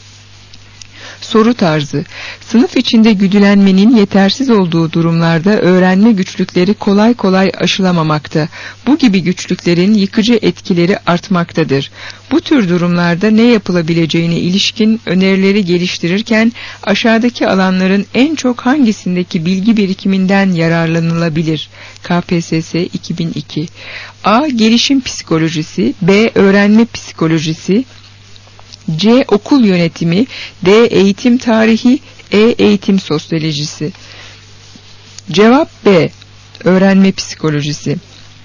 Soru tarzı: sınıf içinde güdülenmenin yetersiz olduğu durumlarda öğrenme güçlükleri kolay kolay aşılamamakta. Bu gibi güçlüklerin yıkıcı etkileri artmaktadır. Bu tür durumlarda ne yapılabileceğine ilişkin önerileri geliştirirken aşağıdaki alanların en çok hangisindeki bilgi birikiminden yararlanılabilir? K P S S iki bin iki. A. Gelişim psikolojisi, B. Öğrenme psikolojisi, C. Okul yönetimi, D. Eğitim tarihi, E. Eğitim sosyolojisi. Cevap B. Öğrenme psikolojisi.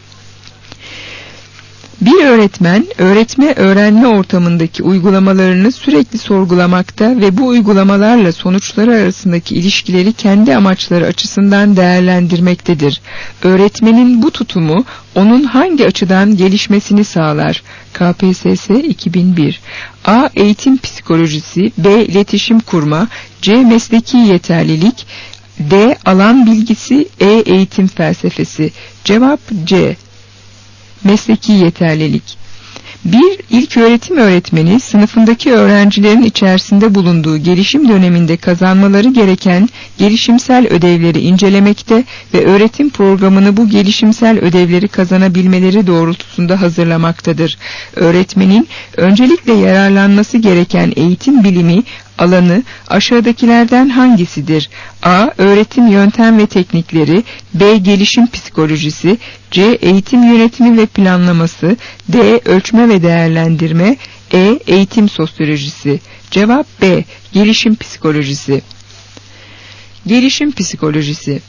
Bir öğretmen, öğretme-öğrenme ortamındaki uygulamalarını sürekli sorgulamakta ve bu uygulamalarla sonuçları arasındaki ilişkileri kendi amaçları açısından değerlendirmektedir. Öğretmenin bu tutumu, onun hangi açıdan gelişmesini sağlar? K P S S iki bin bir. A. Eğitim psikolojisi, B. İletişim kurma, C. Mesleki yeterlilik, D. Alan bilgisi, E. Eğitim felsefesi. Cevap C. Mesleki yeterlilik. Bir ilköğretim öğretmeni sınıfındaki öğrencilerin içerisinde bulunduğu gelişim döneminde kazanmaları gereken gelişimsel ödevleri incelemekte ve öğretim programını bu gelişimsel ödevleri kazanabilmeleri doğrultusunda hazırlamaktadır. Öğretmenin öncelikle yararlanması gereken eğitim bilimi alanı aşağıdakilerden hangisidir? A. Öğretim yöntem ve teknikleri, B. Gelişim psikolojisi, C. Eğitim yönetimi ve planlaması, D. Ölçme ve değerlendirme, E. Eğitim sosyolojisi. Cevap B. Gelişim psikolojisi. Gelişim psikolojisi.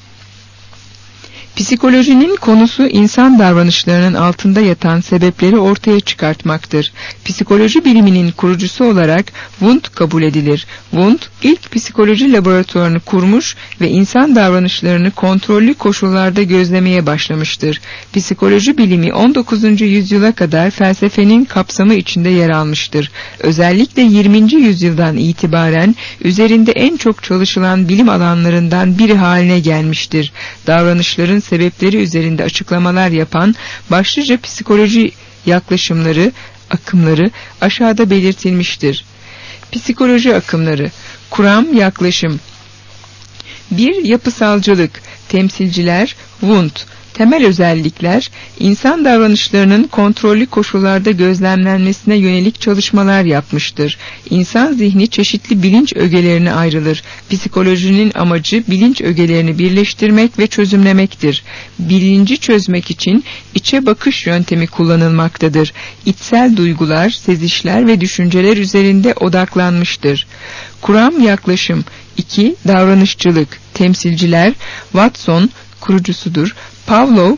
Psikolojinin konusu insan davranışlarının altında yatan sebepleri ortaya çıkartmaktır. Psikoloji biliminin kurucusu olarak Wundt kabul edilir. Wundt ilk psikoloji laboratuvarını kurmuş ve insan davranışlarını kontrollü koşullarda gözlemeye başlamıştır. Psikoloji bilimi on dokuzuncu yüzyıla kadar felsefenin kapsamı içinde yer almıştır. Özellikle yirminci yüzyıldan itibaren üzerinde en çok çalışılan bilim alanlarından biri haline gelmiştir. Davranışların sebepleri üzerinde açıklamalar yapan başlıca psikoloji yaklaşımları, akımları aşağıda belirtilmiştir. Psikoloji akımları: kuram, yaklaşım. bir Yapısalcılık, temsilciler, Wundt. Temel özellikler, insan davranışlarının kontrollü koşullarda gözlemlenmesine yönelik çalışmalar yapmıştır. İnsan zihni çeşitli bilinç ögelerine ayrılır. Psikolojinin amacı bilinç ögelerini birleştirmek ve çözümlemektir. Bilinci çözmek için içe bakış yöntemi kullanılmaktadır. İçsel duygular, sezişler ve düşünceler üzerinde odaklanmıştır. Kuram, yaklaşım. iki Davranışçılık, temsilciler, Watson kurucusudur. Pavlov,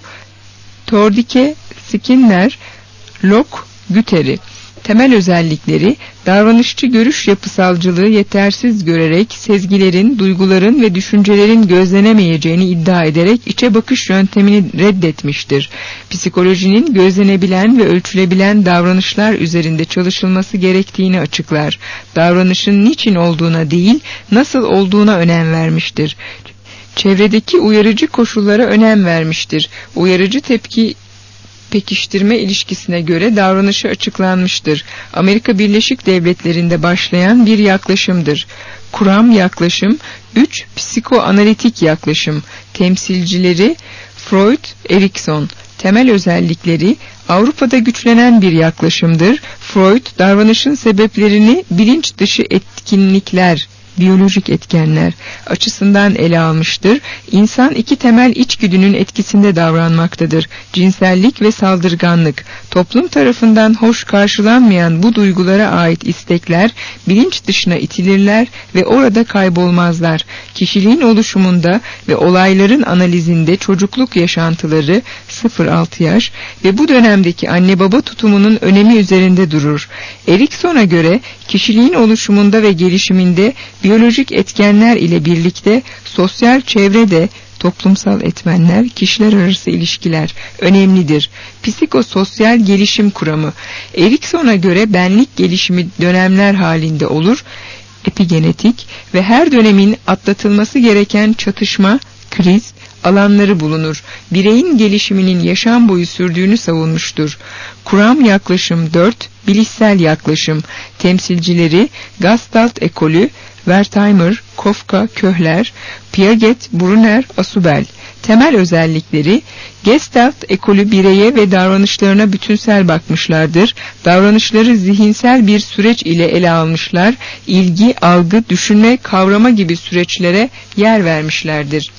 Tordike, Skinner, Locke, Guattari. Temel özellikleri: davranışçı görüş yapısalcılığı yetersiz görerek sezgilerin, duyguların ve düşüncelerin gözlenemeyeceğini iddia ederek içe bakış yöntemini reddetmiştir. Psikolojinin gözlenebilen ve ölçülebilen davranışlar üzerinde çalışılması gerektiğini açıklar. Davranışın niçin olduğuna değil, nasıl olduğuna önem vermiştir. Çevredeki uyarıcı koşullara önem vermiştir. Uyarıcı tepki pekiştirme ilişkisine göre davranışı açıklanmıştır. Amerika Birleşik Devletleri'nde başlayan bir yaklaşımdır. Kuram, yaklaşım. üç Psikoanalitik yaklaşım. Temsilcileri Freud, Erikson. Temel özellikleri: Avrupa'da güçlenen bir yaklaşımdır. Freud, davranışın sebeplerini bilinç dışı etkinlikler, biyolojik etkenler açısından ele almıştır. İnsan iki temel içgüdünün etkisinde davranmaktadır: cinsellik ve saldırganlık. Toplum tarafından hoş karşılanmayan bu duygulara ait istekler bilinç dışına itilirler ve orada kaybolmazlar. Kişiliğin oluşumunda ve olayların analizinde çocukluk yaşantıları sıfır altı yaş ve bu dönemdeki anne baba tutumunun önemi üzerinde durur. Erikson'a göre kişiliğin oluşumunda ve gelişiminde biyolojik etkenler ile birlikte sosyal çevrede toplumsal etmenler, kişiler arası ilişkiler önemlidir. Psikososyal gelişim kuramı. Erikson'a göre benlik gelişimi dönemler halinde olur. Epigenetik ve her dönemin atlatılması gereken çatışma, kriz alanları bulunur. Bireyin gelişiminin yaşam boyu sürdüğünü savunmuştur. Kuram, yaklaşım. dört Bilişsel yaklaşım. Temsilcileri Gestalt ekolü, Wertheimer, Kafka, Köhler, Piaget, Brunner, Asubel. Temel özellikleri: Gestalt ekolü bireye ve davranışlarına bütünsel bakmışlardır. Davranışları zihinsel bir süreç ile ele almışlar. İlgi, algı, düşünme, kavrama gibi süreçlere yer vermişlerdir.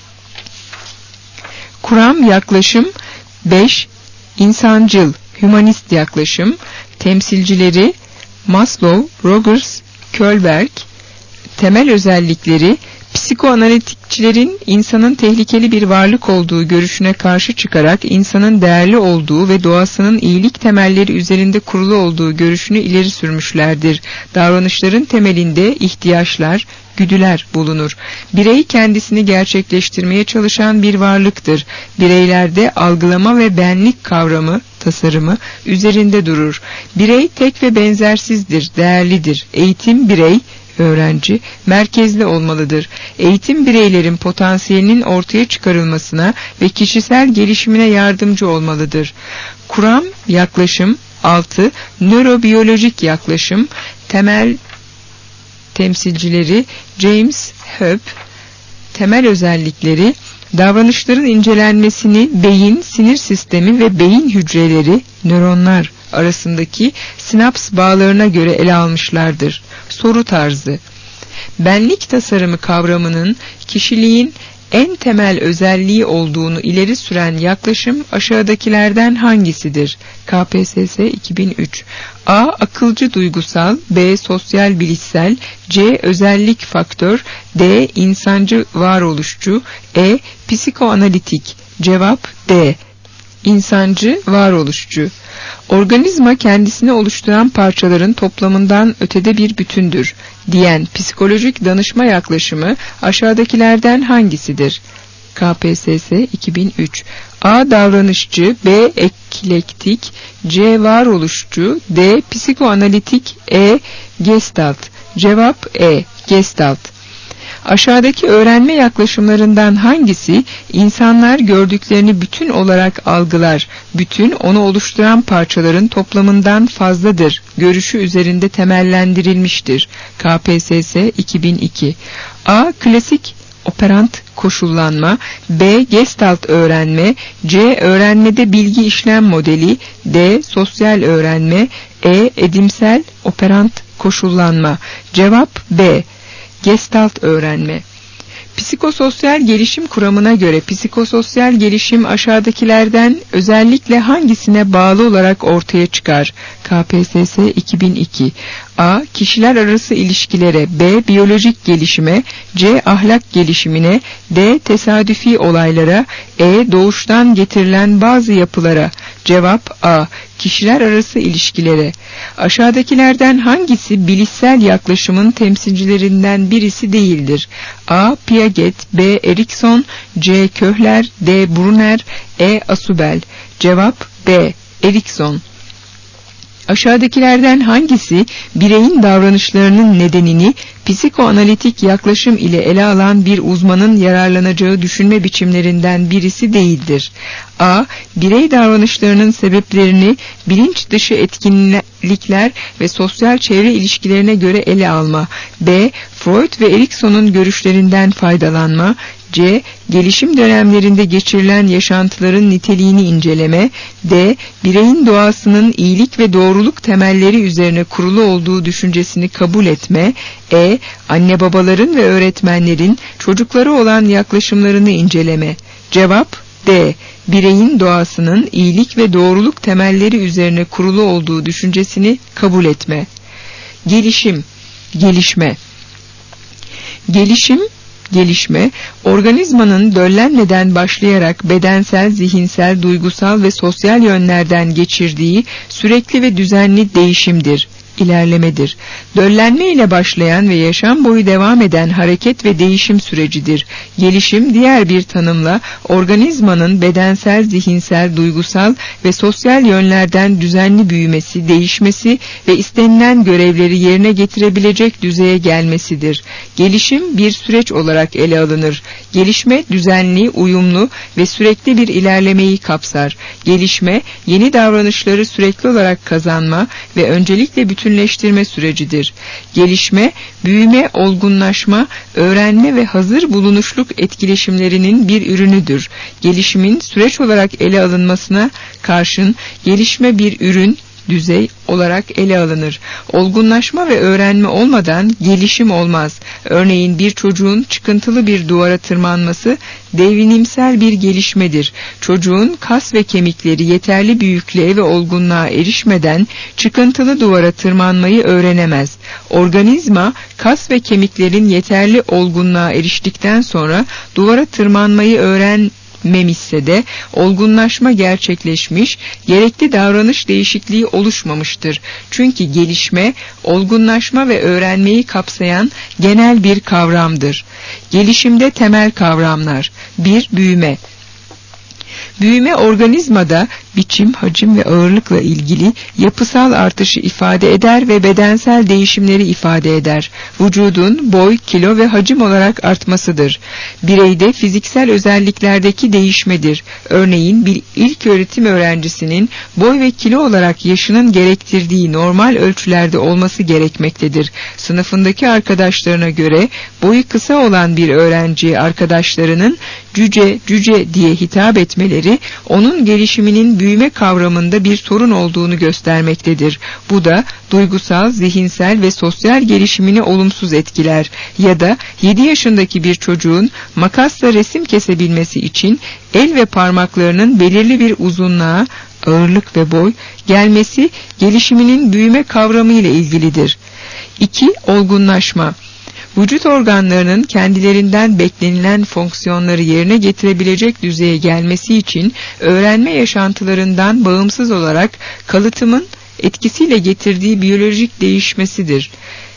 Kuram, yaklaşım. beş İnsancıl, hümanist yaklaşım. Temsilcileri Maslow, Rogers, Kohlberg. Temel özellikleri: psikoanalitikçilerin insanın tehlikeli bir varlık olduğu görüşüne karşı çıkarak insanın değerli olduğu ve doğasının iyilik temelleri üzerinde kurulu olduğu görüşünü ileri sürmüşlerdir. Davranışların temelinde ihtiyaçlar, güdüler bulunur. Birey kendisini gerçekleştirmeye çalışan bir varlıktır. Bireylerde algılama ve benlik kavramı, tasarımı üzerinde durur. Birey tek ve benzersizdir, değerlidir. Eğitim birey, öğrenci merkezli olmalıdır. Eğitim bireylerin potansiyelinin ortaya çıkarılmasına ve kişisel gelişimine yardımcı olmalıdır. Kuram, yaklaşım. altı. Nörobiyolojik yaklaşım. Temel temsilcileri James Hope. Temel özellikleri: davranışların incelenmesini beyin, sinir sistemi ve beyin hücreleri, nöronlar arasındaki sinaps bağlarına göre ele almışlardır. Soru tarzı: benlik tasarımı kavramının kişiliğin en temel özelliği olduğunu ileri süren yaklaşım aşağıdakilerden hangisidir? K P S S iki bin üç. A. Akılcı duygusal, B. Sosyal bilişsel, C. Özellik faktör, D. İnsancı varoluşçu, E. Psikoanalitik. Cevap D. İnsancı varoluşçu. Organizma kendisini oluşturan parçaların toplamından ötede bir bütündür diyen psikolojik danışma yaklaşımı aşağıdakilerden hangisidir? K P S S iki bin üç. A. Davranışçı, B. Eklektik, C. Varoluşçu, D. Psikoanalitik, E. Gestalt. Cevap E. Gestalt. Aşağıdaki öğrenme yaklaşımlarından hangisi insanlar gördüklerini bütün olarak algılar, bütün onu oluşturan parçaların toplamından fazladır görüşü üzerinde temellendirilmiştir? K P S S iki bin iki. A. Klasik operant koşullanma, B. Gestalt öğrenme, C. Öğrenmede bilgi işlem modeli, D. Sosyal öğrenme, E. Edimsel operant koşullanma. Cevap B. Gestalt öğrenme. Psikososyal gelişim kuramına göre psikososyal gelişim aşağıdakilerden özellikle hangisine bağlı olarak ortaya çıkar? K P S S iki bin iki. A. Kişiler arası ilişkilere, B. Biyolojik gelişime, C. Ahlak gelişimine, D. Tesadüfi olaylara, E. Doğuştan getirilen bazı yapılara. Cevap A. Kişiler arası ilişkilere. Aşağıdakilerden hangisi bilişsel yaklaşımın temsilcilerinden birisi değildir? A. Piaget, B. Erikson, C. Köhler, D. Brunner, E. Asubel. Cevap B. Erikson. Aşağıdakilerden hangisi bireyin davranışlarının nedenini psikoanalitik yaklaşım ile ele alan bir uzmanın yararlanacağı düşünme biçimlerinden birisi değildir? A. Birey davranışlarının sebeplerini bilinç dışı etkinlikler ve sosyal çevre ilişkilerine göre ele alma. B. Freud ve Erikson'un görüşlerinden faydalanma. C. Gelişim dönemlerinde geçirilen yaşantıların niteliğini inceleme. D. Bireyin doğasının iyilik ve doğruluk temelleri üzerine kurulu olduğu düşüncesini kabul etme. E. Anne babaların ve öğretmenlerin çocukları olan yaklaşımlarını inceleme. Cevap D. Bireyin doğasının iyilik ve doğruluk temelleri üzerine kurulu olduğu düşüncesini kabul etme. Gelişim, gelişme. Gelişim, gelişme, organizmanın döllenmeden başlayarak bedensel, zihinsel, duygusal ve sosyal yönlerden geçirdiği sürekli ve düzenli değişimdir, ilerlemedir. Döllenme ile başlayan ve yaşam boyu devam eden hareket ve değişim sürecidir. Gelişim, diğer bir tanımla, organizmanın bedensel, zihinsel, duygusal ve sosyal yönlerden düzenli büyümesi, değişmesi ve istenilen görevleri yerine getirebilecek düzeye gelmesidir. Gelişim bir süreç olarak ele alınır. Gelişme, düzenli, uyumlu ve sürekli bir ilerlemeyi kapsar. Gelişme, yeni davranışları sürekli olarak kazanma ve öncelikle bütünleştirme sürecidir. Gelişme, büyüme, olgunlaşma, öğrenme ve hazır bulunuşluk etkileşimlerinin bir ürünüdür. Gelişimin süreç olarak ele alınmasına karşın gelişme bir ürün, düzey olarak ele alınır. Olgunlaşma ve öğrenme olmadan gelişim olmaz. Örneğin bir çocuğun çıkıntılı bir duvara tırmanması devrimsel bir gelişmedir. Çocuğun kas ve kemikleri yeterli büyüklüğe ve olgunluğa erişmeden çıkıntılı duvara tırmanmayı öğrenemez. Organizma kas ve kemiklerin yeterli olgunluğa eriştikten sonra duvara tırmanmayı öğren memişse de olgunlaşma gerçekleşmiş, gerekli davranış değişikliği oluşmamıştır. Çünkü gelişme, olgunlaşma ve öğrenmeyi kapsayan genel bir kavramdır. Gelişimde temel kavramlar: bir Büyüme. Büyüme, organizmada biçim, hacim ve ağırlıkla ilgili yapısal artışı ifade eder ve bedensel değişimleri ifade eder. Vücudun boy, kilo ve hacim olarak artmasıdır. Bireyde fiziksel özelliklerdeki değişmedir. Örneğin bir ilköğretim öğrencisinin boy ve kilo olarak yaşının gerektirdiği normal ölçülerde olması gerekmektedir. Sınıfındaki arkadaşlarına göre boyu kısa olan bir öğrenciye arkadaşlarının cüce cüce diye hitap etmeleri onun gelişiminin büyüme kavramında bir sorun olduğunu göstermektedir. Bu da duygusal, zihinsel ve sosyal gelişimini olumsuz etkiler. Ya da yedi yaşındaki bir çocuğun makasla resim kesebilmesi için el ve parmaklarının belirli bir uzunluğa, ağırlık ve boy gelmesi gelişiminin büyüme kavramı ile ilgilidir. iki. Olgunlaşma. Vücut organlarının kendilerinden beklenilen fonksiyonları yerine getirebilecek düzeye gelmesi için öğrenme yaşantılarından bağımsız olarak kalıtımın etkisiyle getirdiği biyolojik değişmesidir.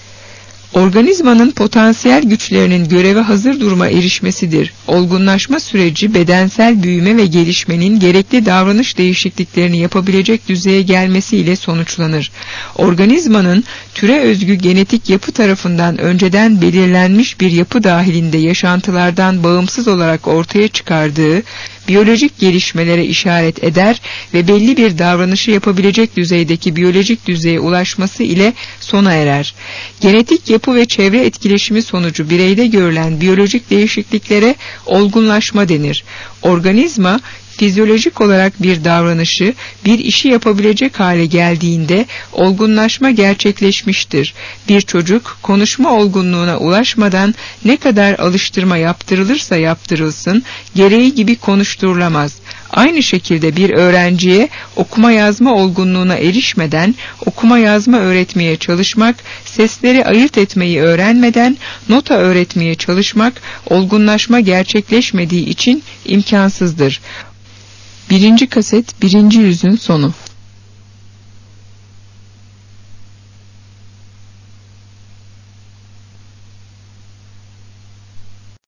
Organizmanın potansiyel güçlerinin göreve hazır duruma erişmesidir. Olgunlaşma süreci bedensel büyüme ve gelişmenin gerekli davranış değişikliklerini yapabilecek düzeye gelmesiyle sonuçlanır. Organizmanın türe özgü genetik yapı tarafından önceden belirlenmiş bir yapı dahilinde yaşantılardan bağımsız olarak ortaya çıkardığı biyolojik gelişmelere işaret eder ve belli bir davranışı yapabilecek düzeydeki biyolojik düzeye ulaşması ile sona erer. Genetik yapı ve çevre etkileşimi sonucu bireyde görülen biyolojik değişikliklere olgunlaşma denir. Organizma fizyolojik olarak bir davranışı, bir işi yapabilecek hale geldiğinde olgunlaşma gerçekleşmiştir. Bir çocuk konuşma olgunluğuna ulaşmadan ne kadar alıştırma yaptırılırsa yaptırılsın gereği gibi konuşturulamaz. Aynı şekilde bir öğrenciye okuma yazma olgunluğuna erişmeden okuma yazma öğretmeye çalışmak, sesleri ayırt etmeyi öğrenmeden nota öğretmeye çalışmak olgunlaşma gerçekleşmediği için imkansızdır. Birinci kaset, birinci yüzün sonu.